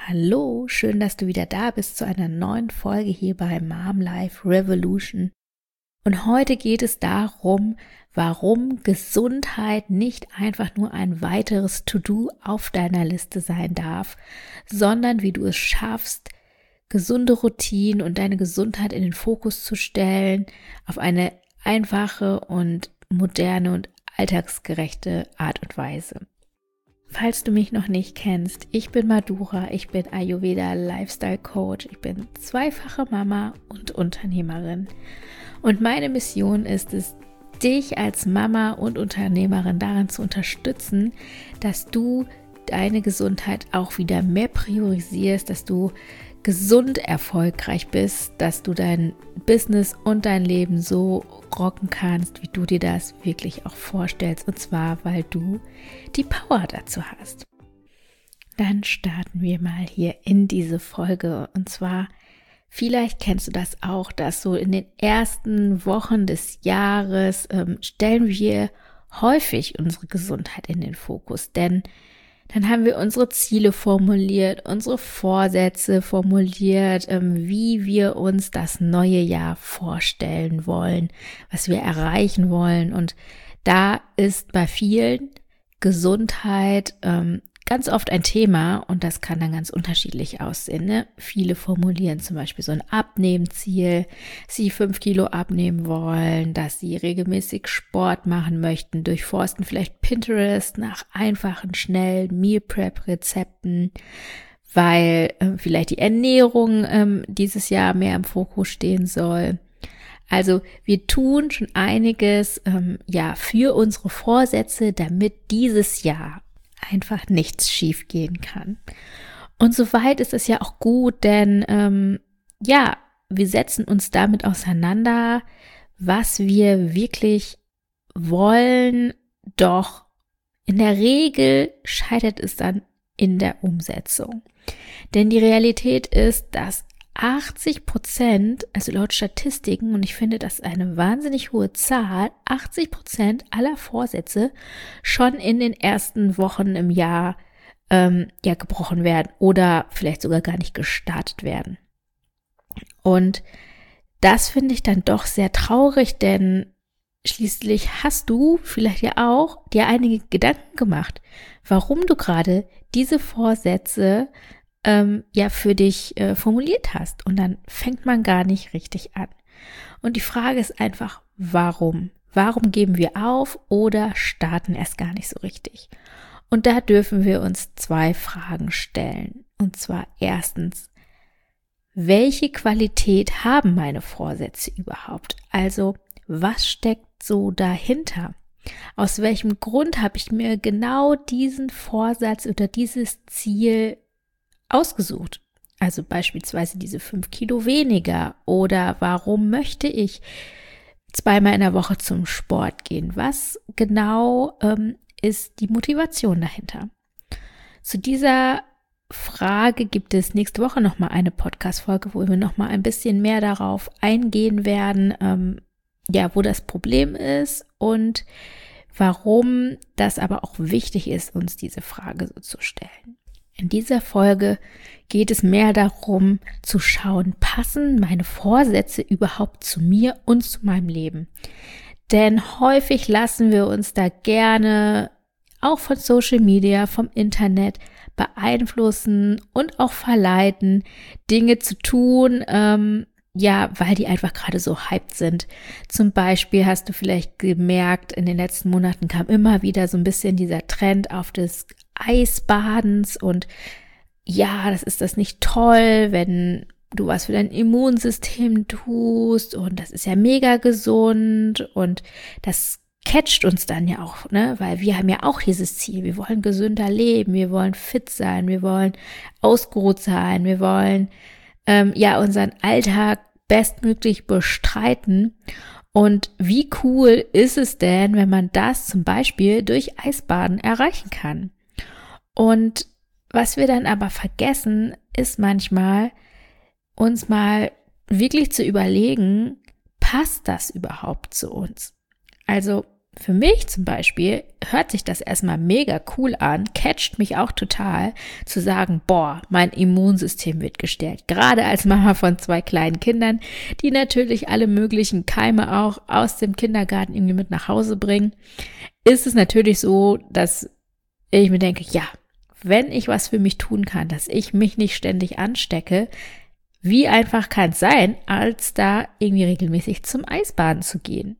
Hallo, schön, dass du wieder da bist zu einer neuen Folge hier bei Mom Life Revolution. Und heute geht es darum, warum Gesundheit nicht einfach nur ein weiteres To-Do auf deiner Liste sein darf, sondern wie du es schaffst, gesunde Routinen und deine Gesundheit in den Fokus zu stellen, auf eine einfache und moderne und alltagsgerechte Art und Weise. Falls du mich noch nicht kennst, ich bin Madhura, ich bin Ayurveda Lifestyle Coach, ich bin zweifache Mama und Unternehmerin. Und meine Mission ist es, dich als Mama und Unternehmerin daran zu unterstützen, dass du deine Gesundheit auch wieder mehr priorisierst, dass du gesund erfolgreich bist, dass du dein Business und dein Leben so rocken kannst, wie du dir das wirklich auch vorstellst, und zwar, weil du die Power dazu hast. Dann starten wir mal hier in diese Folge, und zwar, vielleicht kennst du das auch, dass so in den ersten Wochen des Jahres stellen wir häufig unsere Gesundheit in den Fokus, denn dann haben wir unsere Ziele formuliert, unsere Vorsätze formuliert, wie wir uns das neue Jahr vorstellen wollen, was wir erreichen wollen. Und da ist bei vielen Gesundheit ganz oft ein Thema, und das kann dann ganz unterschiedlich aussehen. Ne? Viele formulieren zum Beispiel so ein Abnehmziel, sie 5 Kilo abnehmen wollen, dass sie regelmäßig Sport machen möchten, durchforsten vielleicht Pinterest nach einfachen, schnellen Meal Prep Rezepten, weil vielleicht die Ernährung dieses Jahr mehr im Fokus stehen soll. Also wir tun schon einiges für unsere Vorsätze, damit dieses Jahr einfach nichts schief gehen kann. Und soweit ist es ja auch gut, denn wir setzen uns damit auseinander, was wir wirklich wollen, doch in der Regel scheitert es dann in der Umsetzung. Denn die Realität ist, dass 80%, also laut Statistiken, und ich finde das eine wahnsinnig hohe Zahl, 80% aller Vorsätze schon in den ersten Wochen im Jahr gebrochen werden oder vielleicht sogar gar nicht gestartet werden. Und das finde ich dann doch sehr traurig, denn schließlich hast du vielleicht ja auch dir einige Gedanken gemacht, warum du gerade diese Vorsätze für dich formuliert hast, und dann fängt man gar nicht richtig an. Und die Frage ist einfach, warum? Warum geben wir auf oder starten erst gar nicht so richtig? Und da dürfen wir uns 2 Fragen stellen. Und zwar erstens, welche Qualität haben meine Vorsätze überhaupt? Also, was steckt so dahinter? Aus welchem Grund habe ich mir genau diesen Vorsatz oder dieses Ziel ausgesucht? Also beispielsweise diese 5 Kilo weniger, oder warum möchte ich 2-mal in der Woche zum Sport gehen? Was genau ist die Motivation dahinter? Zu dieser Frage gibt es nächste Woche nochmal eine Podcast-Folge, wo wir nochmal ein bisschen mehr darauf eingehen werden, wo das Problem ist und warum das aber auch wichtig ist, uns diese Frage so zu stellen. In dieser Folge geht es mehr darum, zu schauen, passen meine Vorsätze überhaupt zu mir und zu meinem Leben? Denn häufig lassen wir uns da gerne auch von Social Media, vom Internet beeinflussen und auch verleiten, Dinge zu tun, weil die einfach gerade so hyped sind. Zum Beispiel hast du vielleicht gemerkt, in den letzten Monaten kam immer wieder so ein bisschen dieser Trend auf des Eisbadens, und das ist das nicht toll, wenn du was für dein Immunsystem tust, und das ist ja mega gesund, und das catcht uns dann ja auch, ne, weil wir haben ja auch dieses Ziel, wir wollen gesünder leben, wir wollen fit sein, wir wollen ausgeruht sein, wir wollen unseren Alltag bestmöglich bestreiten. Und wie cool ist es denn, wenn man das zum Beispiel durch Eisbaden erreichen kann? Und was wir dann aber vergessen, ist manchmal, uns mal wirklich zu überlegen, passt das überhaupt zu uns? Also für mich zum Beispiel hört sich das erstmal mega cool an, catcht mich auch total, zu sagen, boah, mein Immunsystem wird gestärkt. Gerade als Mama von 2 kleinen Kindern, die natürlich alle möglichen Keime auch aus dem Kindergarten irgendwie mit nach Hause bringen, ist es natürlich so, dass ich mir denke, ja, wenn ich was für mich tun kann, dass ich mich nicht ständig anstecke, wie einfach kann es sein, als da irgendwie regelmäßig zum Eisbaden zu gehen.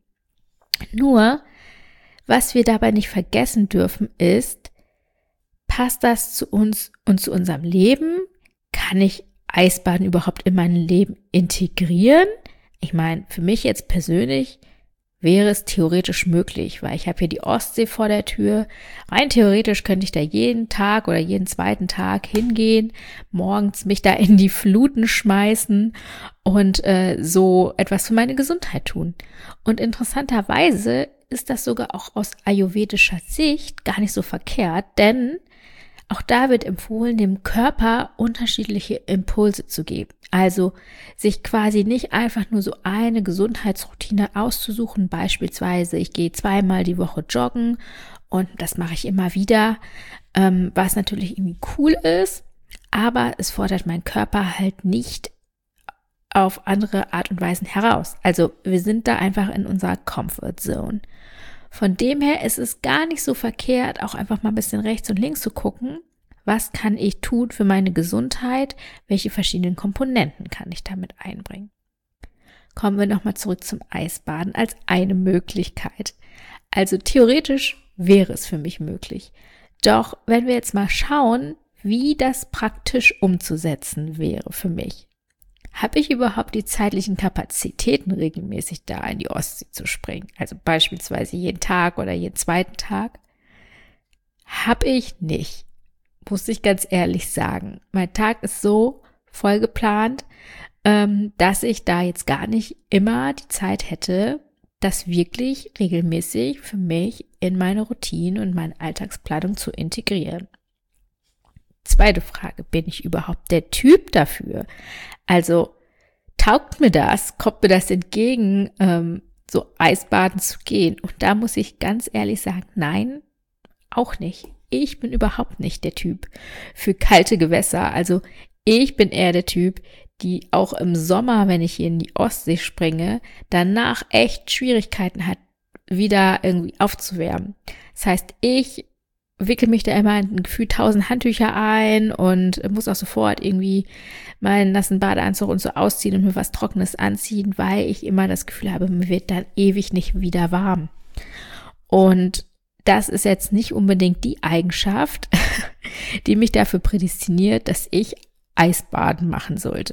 Nur, was wir dabei nicht vergessen dürfen, ist, passt das zu uns und zu unserem Leben? Kann ich Eisbaden überhaupt in mein Leben integrieren? Ich meine, für mich jetzt persönlich wäre es theoretisch möglich, weil ich habe hier die Ostsee vor der Tür. Rein theoretisch könnte ich da jeden Tag oder jeden zweiten Tag hingehen, morgens mich da in die Fluten schmeißen und so etwas für meine Gesundheit tun. Und interessanterweise ist das sogar auch aus ayurvedischer Sicht gar nicht so verkehrt, denn auch da wird empfohlen, dem Körper unterschiedliche Impulse zu geben. Also sich quasi nicht einfach nur so eine Gesundheitsroutine auszusuchen. Beispielsweise, ich gehe 2-mal die Woche joggen und das mache ich immer wieder, was natürlich irgendwie cool ist, aber es fordert meinen Körper halt nicht auf andere Art und Weisen heraus. Also wir sind da einfach in unserer Comfort Zone. Von dem her ist es gar nicht so verkehrt, auch einfach mal ein bisschen rechts und links zu gucken, was kann ich tun für meine Gesundheit, welche verschiedenen Komponenten kann ich damit einbringen. Kommen wir nochmal zurück zum Eisbaden als eine Möglichkeit. Also theoretisch wäre es für mich möglich. Doch wenn wir jetzt mal schauen, wie das praktisch umzusetzen wäre für mich. Habe ich überhaupt die zeitlichen Kapazitäten, regelmäßig da in die Ostsee zu springen? Also beispielsweise jeden Tag oder jeden zweiten Tag? Habe ich nicht, muss ich ganz ehrlich sagen. Mein Tag ist so voll geplant, dass ich da jetzt gar nicht immer die Zeit hätte, das wirklich regelmäßig für mich in meine Routine und meine Alltagsplanung zu integrieren. Zweite Frage, bin ich überhaupt der Typ dafür? Also taugt mir das, kommt mir das entgegen, so Eisbaden zu gehen? Und da muss ich ganz ehrlich sagen, nein, auch nicht. Ich bin überhaupt nicht der Typ für kalte Gewässer. Also ich bin eher der Typ, die auch im Sommer, wenn ich hier in die Ostsee springe, danach echt Schwierigkeiten hat, wieder irgendwie aufzuwärmen. Das heißt, ich wickel mich da immer in gefühlt 1000 Handtücher ein und muss auch sofort irgendwie meinen nassen Badeanzug und so ausziehen und mir was Trockenes anziehen, weil ich immer das Gefühl habe, mir wird dann ewig nicht wieder warm. Und das ist jetzt nicht unbedingt die Eigenschaft, die mich dafür prädestiniert, dass ich Eisbaden machen sollte.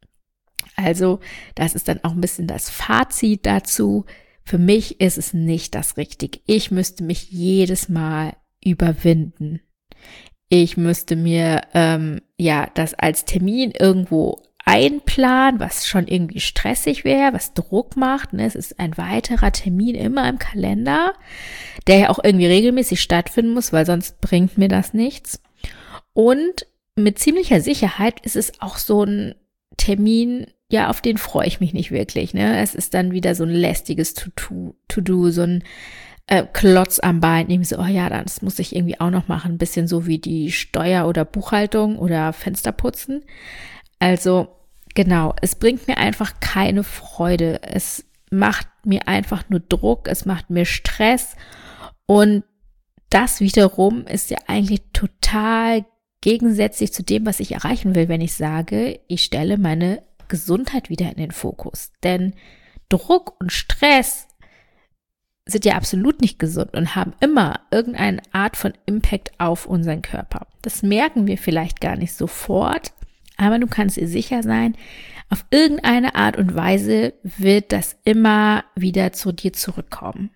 Also das ist dann auch ein bisschen das Fazit dazu. Für mich ist es nicht das Richtige. Ich müsste mich jedes Mal überwinden. Ich müsste mir das als Termin irgendwo einplanen, was schon irgendwie stressig wäre, was Druck macht. Ne? Es ist ein weiterer Termin immer im Kalender, der ja auch irgendwie regelmäßig stattfinden muss, weil sonst bringt mir das nichts. Und mit ziemlicher Sicherheit ist es auch so ein Termin, ja, auf den freue ich mich nicht wirklich. Ne? Es ist dann wieder so ein lästiges To-Do, so ein Klotz am Bein, irgendwie so, oh ja, das muss ich irgendwie auch noch machen, ein bisschen so wie die Steuer- oder Buchhaltung oder Fensterputzen. Also genau, es bringt mir einfach keine Freude. Es macht mir einfach nur Druck, es macht mir Stress und das wiederum ist ja eigentlich total gegensätzlich zu dem, was ich erreichen will, wenn ich sage, ich stelle meine Gesundheit wieder in den Fokus. Denn Druck und Stress sind ja absolut nicht gesund und haben immer irgendeine Art von Impact auf unseren Körper. Das merken wir vielleicht gar nicht sofort, aber du kannst dir sicher sein, auf irgendeine Art und Weise wird das immer wieder zu dir zurückkommen.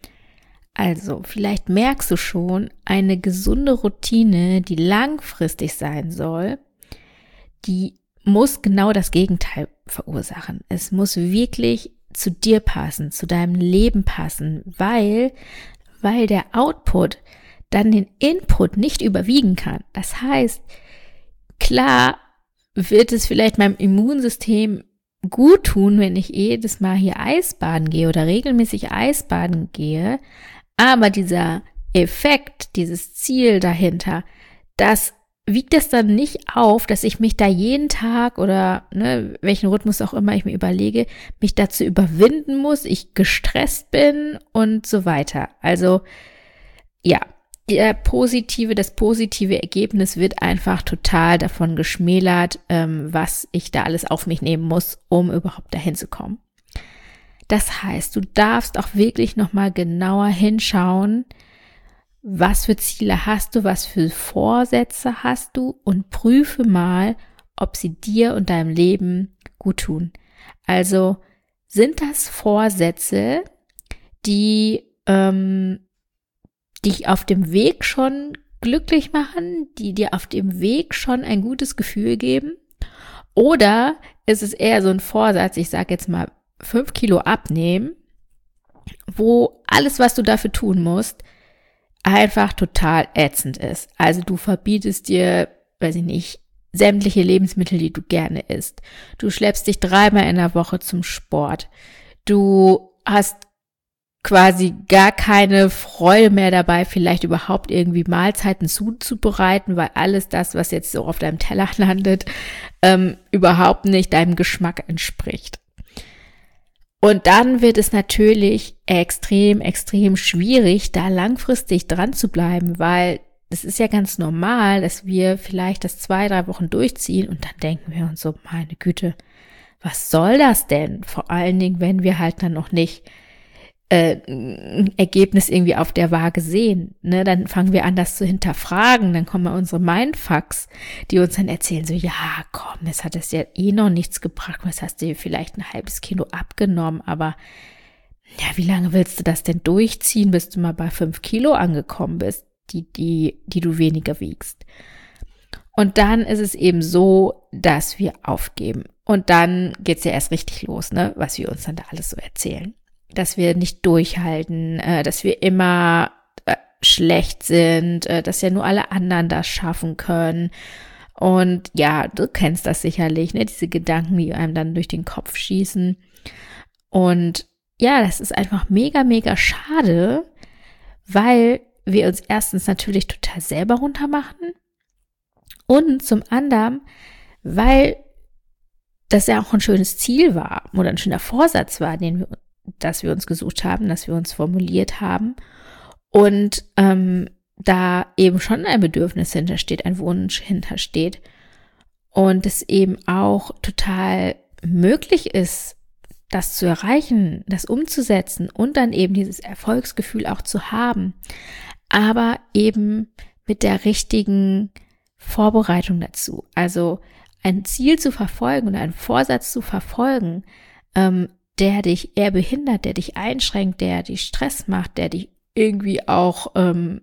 Also, vielleicht merkst du schon, eine gesunde Routine, die langfristig sein soll, die muss genau das Gegenteil verursachen. Es muss wirklich zu dir passen, zu deinem Leben passen, weil der Output dann den Input nicht überwiegen kann. Das heißt, klar wird es vielleicht meinem Immunsystem gut tun, wenn ich jedes Mal hier Eisbaden gehe oder regelmäßig Eisbaden gehe, aber dieser Effekt, dieses Ziel dahinter, das wiegt es dann nicht auf, dass ich mich da jeden Tag oder welchen Rhythmus auch immer ich mir überlege, mich dazu überwinden muss, ich gestresst bin und so weiter. Also ja, das positive Ergebnis wird einfach total davon geschmälert, was ich da alles auf mich nehmen muss, um überhaupt dahin zu kommen. Das heißt, du darfst auch wirklich nochmal genauer hinschauen, was für Ziele hast du, was für Vorsätze hast du und prüfe mal, ob sie dir und deinem Leben gut tun. Also sind das Vorsätze, die dich auf dem Weg schon glücklich machen, die dir auf dem Weg schon ein gutes Gefühl geben? Oder ist es eher so ein Vorsatz, ich sage jetzt mal 5 Kilo abnehmen, wo alles, was du dafür tun musst, einfach total ätzend ist. Also du verbietest dir, weiß ich nicht, sämtliche Lebensmittel, die du gerne isst. Du schleppst dich 3-mal in der Woche zum Sport. Du hast quasi gar keine Freude mehr dabei, vielleicht überhaupt irgendwie Mahlzeiten zuzubereiten, weil alles das, was jetzt so auf deinem Teller landet, überhaupt nicht deinem Geschmack entspricht. Und dann wird es natürlich extrem, extrem schwierig, da langfristig dran zu bleiben, weil es ist ja ganz normal, dass wir vielleicht das 2-3 Wochen durchziehen und dann denken wir uns so, meine Güte, was soll das denn? Vor allen Dingen, wenn wir halt dann noch nicht ein Ergebnis irgendwie auf der Waage sehen, ne, dann fangen wir an, das zu hinterfragen, dann kommen unsere Mindfucks, die uns dann erzählen so, ja, komm, das hat es ja eh noch nichts gebracht, was hast du dir vielleicht ein halbes Kilo abgenommen, aber ja, wie lange willst du das denn durchziehen, bis du mal bei 5 Kilo angekommen bist, die du weniger wiegst? Und dann ist es eben so, dass wir aufgeben und dann geht's ja erst richtig los, ne, was wir uns dann da alles so erzählen. Dass wir nicht durchhalten, dass wir immer schlecht sind, dass ja nur alle anderen das schaffen können. Und ja, du kennst das sicherlich, ne? Diese Gedanken, die einem dann durch den Kopf schießen. Und ja, das ist einfach mega, mega schade, weil wir uns erstens natürlich total selber runtermachen und zum anderen, weil das ja auch ein schönes Ziel war oder ein schöner Vorsatz war, dass wir uns gesucht haben, dass wir uns formuliert haben und da eben schon ein Bedürfnis hintersteht, ein Wunsch hintersteht und es eben auch total möglich ist, das zu erreichen, das umzusetzen und dann eben dieses Erfolgsgefühl auch zu haben, aber eben mit der richtigen Vorbereitung dazu. Also ein Ziel zu verfolgen oder einen Vorsatz zu verfolgen, der dich eher behindert, der dich einschränkt, der dich Stress macht, der dich irgendwie auch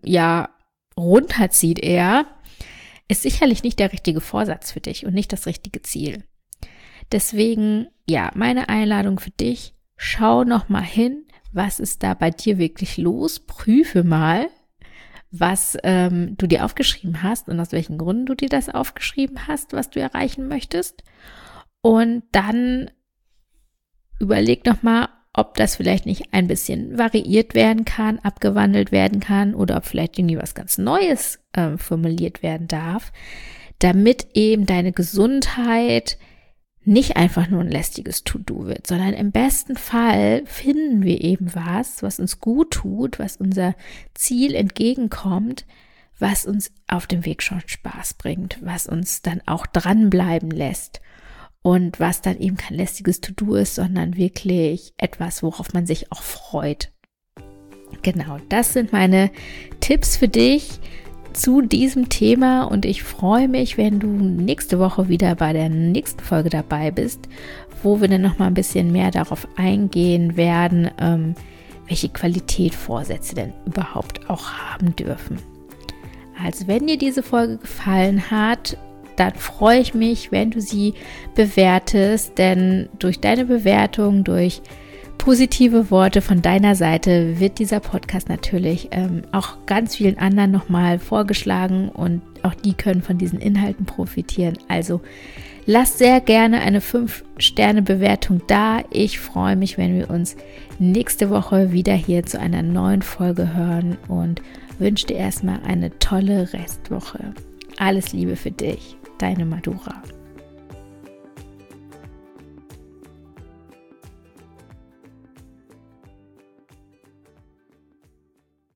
runterzieht eher, ist sicherlich nicht der richtige Vorsatz für dich und nicht das richtige Ziel. Deswegen, ja, meine Einladung für dich, schau noch mal hin, was ist da bei dir wirklich los, prüfe mal, was du dir aufgeschrieben hast und aus welchen Gründen du dir das aufgeschrieben hast, was du erreichen möchtest und dann überleg noch mal, ob das vielleicht nicht ein bisschen variiert werden kann, abgewandelt werden kann oder ob vielleicht irgendwie was ganz Neues formuliert werden darf, damit eben deine Gesundheit nicht einfach nur ein lästiges To-Do wird, sondern im besten Fall finden wir eben was uns gut tut, was unser Ziel entgegenkommt, was uns auf dem Weg schon Spaß bringt, was uns dann auch dranbleiben lässt. Und was dann eben kein lästiges To-Do ist, sondern wirklich etwas, worauf man sich auch freut. Genau, das sind meine Tipps für dich zu diesem Thema und ich freue mich, wenn du nächste Woche wieder bei der nächsten Folge dabei bist, wo wir dann noch mal ein bisschen mehr darauf eingehen werden, welche Qualität Vorsätze denn überhaupt auch haben dürfen. Also wenn dir diese Folge gefallen hat, dann freue ich mich, wenn du sie bewertest, denn durch deine Bewertung, durch positive Worte von deiner Seite wird dieser Podcast natürlich auch ganz vielen anderen nochmal vorgeschlagen und auch die können von diesen Inhalten profitieren. Also Lass sehr gerne eine 5-Sterne-Bewertung da. Ich freue mich, wenn wir uns nächste Woche wieder hier zu einer neuen Folge hören und wünsche dir erstmal eine tolle Restwoche. Alles Liebe für dich, deine Madura.